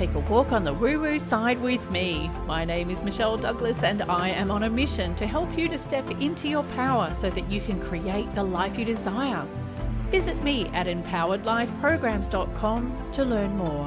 take a walk on the woo-woo side with me. My name is Michelle Douglas and I am on a mission to help you to step into your power so that you can create the life you desire. Visit me at empoweredlifeprograms.com to learn more.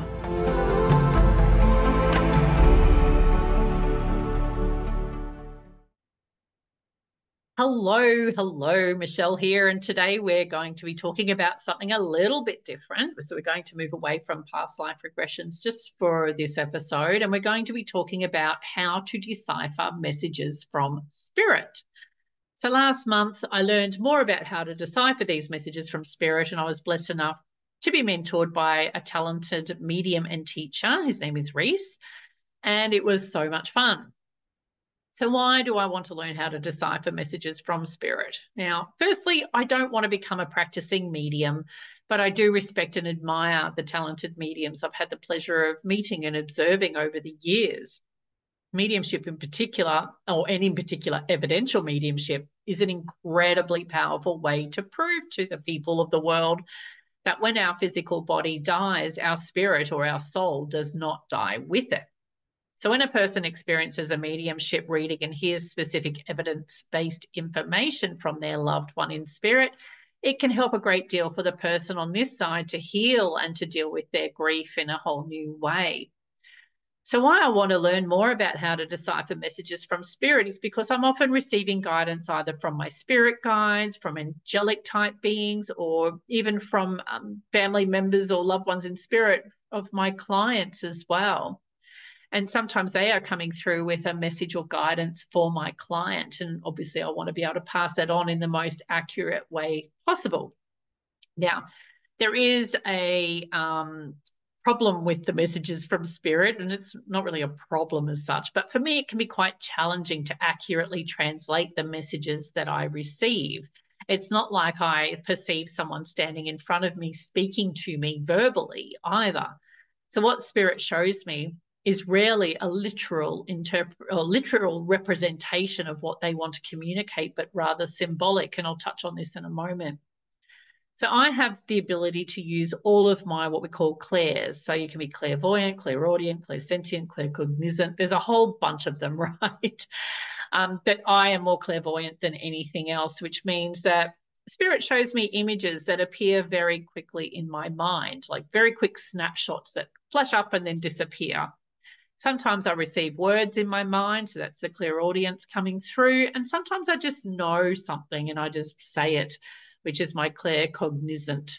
Hello, Michelle here, and today we're going to be talking about something a little bit different. So we're going to move away from past life regressions just for this episode, and we're going to be talking about how to decipher messages from spirit. So last month I learned more about how to decipher these messages from spirit, and I was blessed enough to be mentored by a talented medium and teacher. His name is Reese, and it was so much fun. So why do I want to learn how to decipher messages from spirit? Now, firstly, I don't want to become a practicing medium, but I do respect and admire the talented mediums I've had the pleasure of meeting and observing over the years. Mediumship in particular, and in particular evidential mediumship, is an incredibly powerful way to prove to the people of the world that when our physical body dies, our spirit or our soul does not die with it. So when a person experiences a mediumship reading and hears specific evidence-based information from their loved one in spirit, it can help a great deal for the person on this side to heal and to deal with their grief in a whole new way. So why I want to learn more about how to decipher messages from spirit is because I'm often receiving guidance either from my spirit guides, from angelic type beings, or even from family members or loved ones in spirit of my clients as well. And sometimes they are coming through with a message or guidance for my client. And obviously I want to be able to pass that on in the most accurate way possible. Now, there is a problem with the messages from spirit, and it's not really a problem as such, but for me, it can be quite challenging to accurately translate the messages that I receive. It's not like I perceive someone standing in front of me speaking to me verbally either. So what spirit shows me is rarely a literal representation of what they want to communicate, but rather symbolic, and I'll touch on this in a moment. So I have the ability to use all of my what we call clairs. So you can be clairvoyant, clairaudient, clairsentient, claircognizant. There's a whole bunch of them, right? But I am more clairvoyant than anything else, which means that spirit shows me images that appear very quickly in my mind, like very quick snapshots that flash up and then disappear. Sometimes I receive words in my mind, so that's the clairaudience coming through, and sometimes I just know something and I just say it, which is my claircognizant.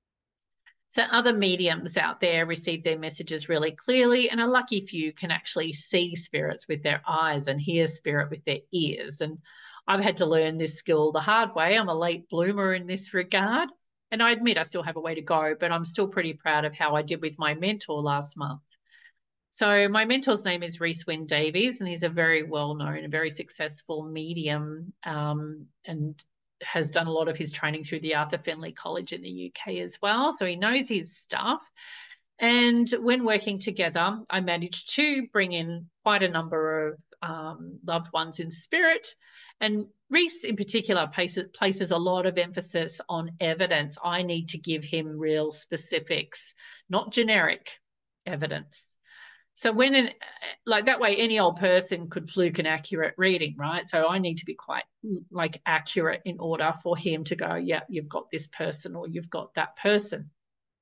So other mediums out there receive their messages really clearly, and a lucky few can actually see spirits with their eyes and hear spirit with their ears. And I've had to learn this skill the hard way. I'm a late bloomer in this regard, and I admit I still have a way to go, but I'm still pretty proud of how I did with my mentor last month. So my mentor's name is Reese Wynn Davies, and he's a very well-known and very successful medium, and has done a lot of his training through the Arthur Findlay College in the UK as well. So he knows his stuff. And when working together, I managed to bring in quite a number of loved ones in spirit. And Reese in particular places a lot of emphasis on evidence. I need to give him real specifics, not generic evidence. So when, like that way, any old person could fluke an accurate reading, right? So I need to be quite like accurate in order for him to go, yeah, you've got this person or you've got that person.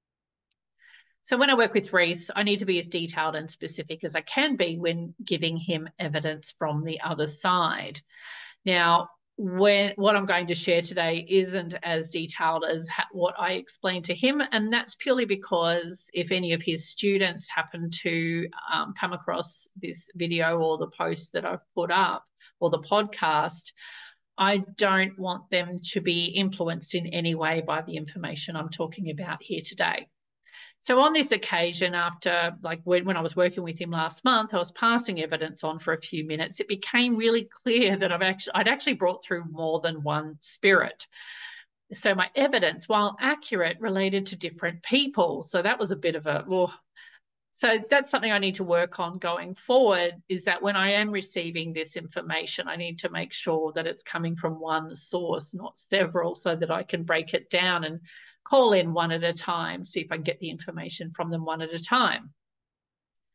So when I work with Reese, I need to be as detailed and specific as I can be when giving him evidence from the other side. Now, what I'm going to share today isn't as detailed as what I explained to him, and that's purely because if any of his students happen to come across this video or the post that I've put up or the podcast, I don't want them to be influenced in any way by the information I'm talking about here today. So on this occasion, after when I was working with him last month, I was passing evidence on for a few minutes. It became really clear that I'd actually brought through more than one spirit. So my evidence, while accurate, related to different people. So that was a bit of a, so that's something I need to work on going forward, is that when I am receiving this information, I need to make sure that it's coming from one source, not several, so that I can break it down and call in one at a time, see if I can get the information from them one at a time.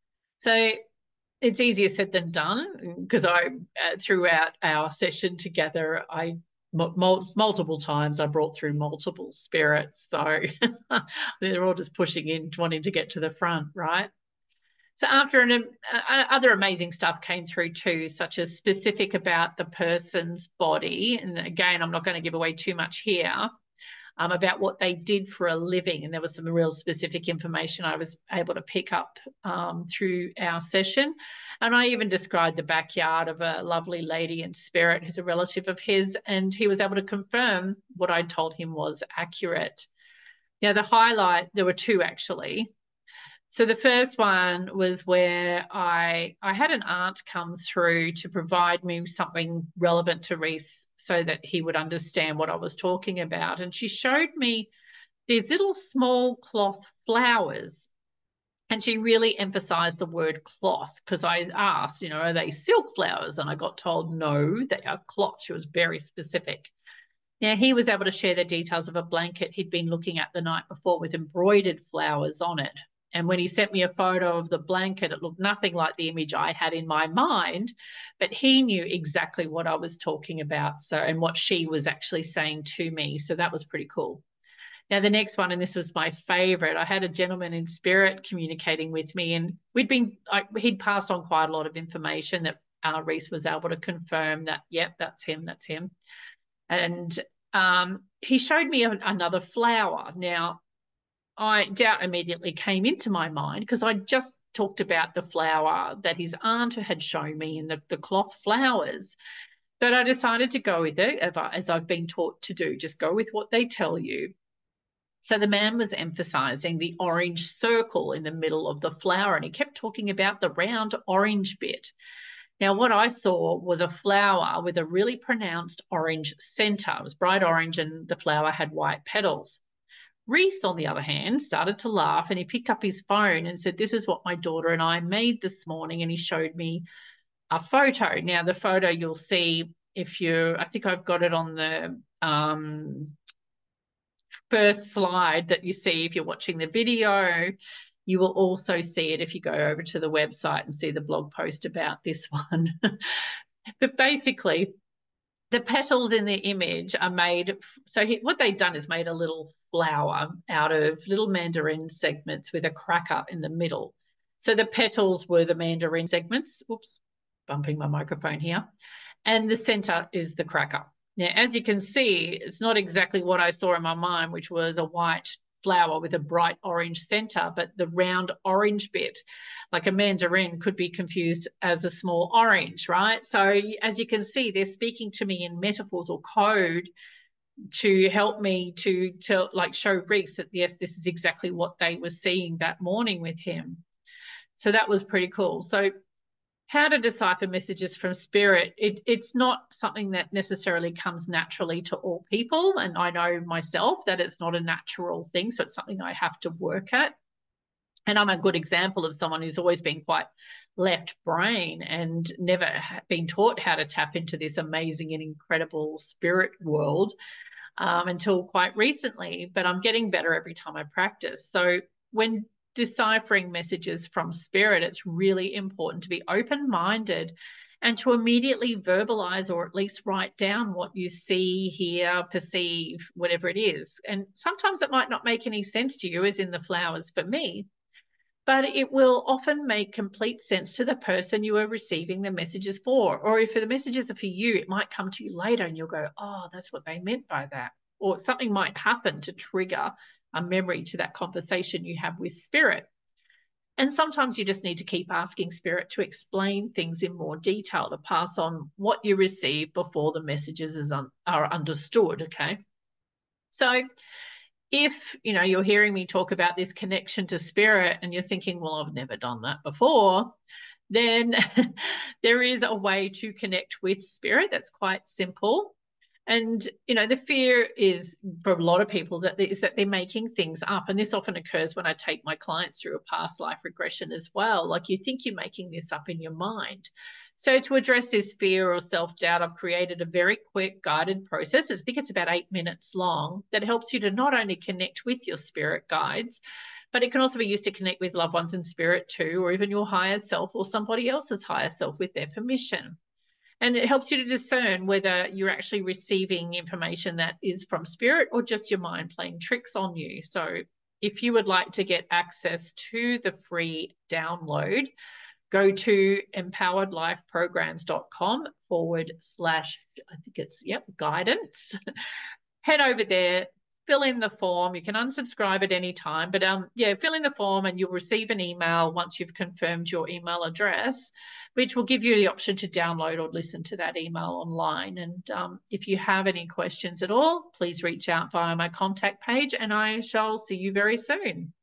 So it's easier said than done, because throughout our session together, multiple times I brought through multiple spirits. So they're all just pushing in, wanting to get to the front, right? So after other amazing stuff came through too, such as specific about the person's body. And again, I'm not going to give away too much here, about what they did for a living. And there was some real specific information I was able to pick up through our session. And I even described the backyard of a lovely lady in spirit who's a relative of his, and he was able to confirm what I told him was accurate. Now, the highlight, there were two actually. So the first one was where I had an aunt come through to provide me something relevant to Reese so that he would understand what I was talking about. And she showed me these little small cloth flowers. And she really emphasized the word cloth, because I asked, you know, are they silk flowers? And I got told, no, they are cloth. She was very specific. Now, he was able to share the details of a blanket he'd been looking at the night before with embroidered flowers on it. And when he sent me a photo of the blanket, it looked nothing like the image I had in my mind, but he knew exactly what I was talking about, and what she was actually saying to me. So that was pretty cool. Now, the next one, and this was my favorite, I had a gentleman in spirit communicating with me, and he'd passed on quite a lot of information that Reese was able to confirm that, yep, that's him, that's him. And he showed me another flower. Now, doubt immediately came into my mind, because I just talked about the flower that his aunt had shown me in the cloth flowers. But I decided to go with it, as I've been taught to do, just go with what they tell you. So the man was emphasizing the orange circle in the middle of the flower, and he kept talking about the round orange bit. Now, what I saw was a flower with a really pronounced orange center. It was bright orange, and the flower had white petals. Reese, on the other hand, started to laugh, and he picked up his phone and said, this is what my daughter and I made this morning. And he showed me a photo. Now, the photo you'll see I think I've got it on the first slide that you see if you're watching the video. You will also see it if you go over to the website and see the blog post about this one. But basically, the petals in the image are made, what they've done is made a little flower out of little mandarin segments with a cracker in the middle. So the petals were the mandarin segments. Oops, bumping my microphone here. And the center is the cracker. Now, as you can see, it's not exactly what I saw in my mind, which was a white flower with a bright orange center, but the round orange bit, like a mandarin, could be confused as a small orange, right? So as you can see, they're speaking to me in metaphors or code to help me to show Reese that, yes, this is exactly what they were seeing that morning with him. So that was pretty cool. So how to decipher messages from spirit, it's not something that necessarily comes naturally to all people. And I know myself that it's not a natural thing. So it's something I have to work at. And I'm a good example of someone who's always been quite left brain and never been taught how to tap into this amazing and incredible spirit world until quite recently. But I'm getting better every time I practice. So when deciphering messages from spirit, it's really important to be open-minded and to immediately verbalize, or at least write down what you see, hear, perceive, whatever it is. And sometimes it might not make any sense to you, as in the flowers for me, but it will often make complete sense to the person you are receiving the messages for. Or if the messages are for you, it might come to you later and you'll go, oh, that's what they meant by that. Or something might happen to trigger a memory to that conversation you have with spirit. And sometimes you just need to keep asking spirit to explain things in more detail, to pass on what you receive before the messages are understood, okay? So if, you're hearing me talk about this connection to spirit and you're thinking, well, I've never done that before, then there is a way to connect with spirit that's quite simple. And, the fear is, for a lot of people, that they're making things up. And this often occurs when I take my clients through a past life regression as well. Like, you think you're making this up in your mind. So to address this fear or self-doubt, I've created a very quick guided process. I think it's about 8 minutes long that helps you to not only connect with your spirit guides, but it can also be used to connect with loved ones in spirit too, or even your higher self or somebody else's higher self with their permission. And it helps you to discern whether you're actually receiving information that is from spirit or just your mind playing tricks on you. So if you would like to get access to the free download, go to empoweredlifeprograms.com / I think it's, guidance. Head over there, fill in the form. You can unsubscribe at any time, but fill in the form and you'll receive an email once you've confirmed your email address, which will give you the option to download or listen to that email online. And if you have any questions at all, please reach out via my contact page and I shall see you very soon.